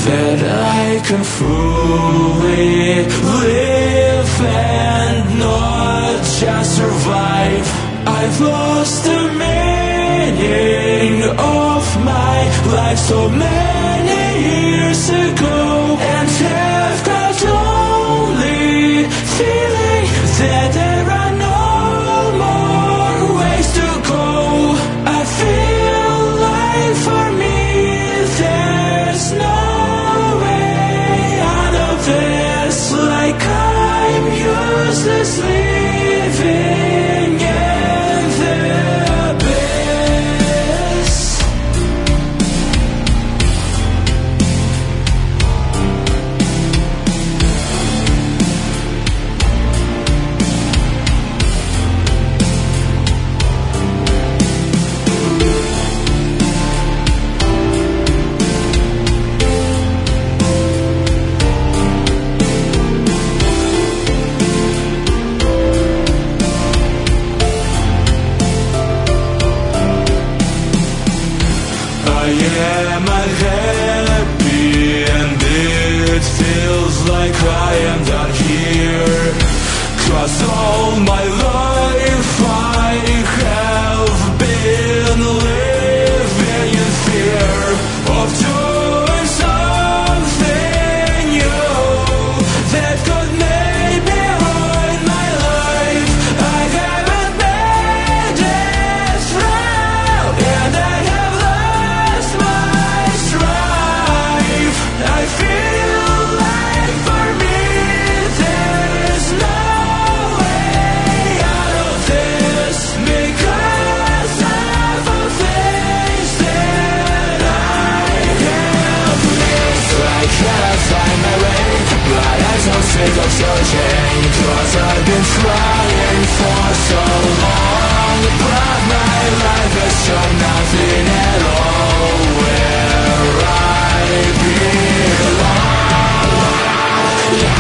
that I can fully live and not just survive. I've lost the meaning of my life so many years ago, and have got only feeling that there are no more ways to go. I feel like for me there's no way out of this, like I'm useless living in the abyss. I am unhappy and it feels like I am done here, 'cause all my life I have been living in fear of doing something new that could maybe ruin my life. I haven't made it through, and I have lost my strife. I feel like for me there's no way out of this, because of the things that I have missed. I can't find my way, but I'm so sick of searching, 'cause I've been trying for so long, but my life has shown nothing at all where I belong.